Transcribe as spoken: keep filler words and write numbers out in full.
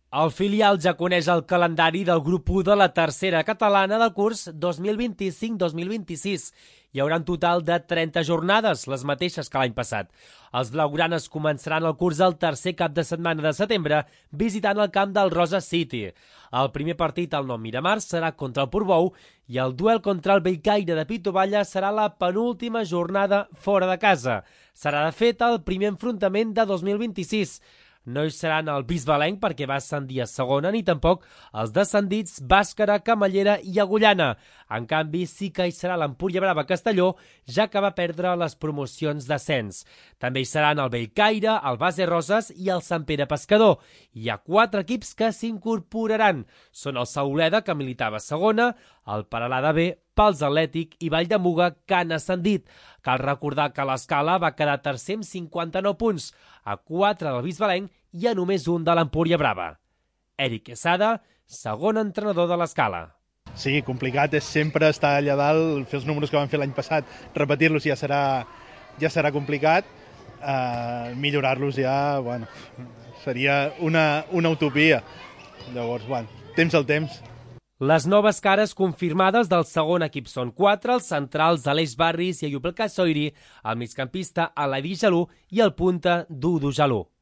El filial ja coneix el calendari del grup u de la tercera catalana del curs dos mil vint-i-cinc dos mil vint-i-sis. Hi haurà un total de trenta jornades, les mateixes que l'any passat. Els blaugranes començaran el curs el tercer cap de setmana de setembre visitant el camp del Rosa City. El primer partit al Nou Miramar serà contra el Portbou i el duel contra el Bellcaire de Pitoballa serà la penúltima jornada fora de casa. Serà, de fet, el primer enfrontament de dos mil vint-i-sis. No hi seran el Bisbalenc perquè va ascendir a segona, ni tampoc els descendits Bàscara, Camallera i Agullana. En canvi, sí que hi serà l'Empúria Brava Castelló, ja que va perdre les promocions d'ascens. També hi seran el Bellcaire, el Base Roses i el Sant Pere Pescador. Hi ha quatre equips que s'incorporaran. Són el Sauleda, que militava a segona, el Peralada B, Pals Atlètic i Vall de Muga, que han ascendit. Cal recordar que l'Escala va quedar tercer amb cinquanta-nou punts, a quatre del Bisbalenc i a només un de l'Empúria Brava. Eric Quesada, segon entrenador de l'Escala. Sí, complicat és sempre estar allà dalt, fer els números que vam fer l'any passat, repetir-los ja serà, ja serà complicat, uh, millorar-los ja, bueno, seria una, una utopia. Llavors, bueno, temps al temps. Les noves cares confirmades del segon equip són quatre, els centrals Aleix Barris i Ayub El Kassoiri, el migcampista Aladi Jalú i el punta Dudu Jalú.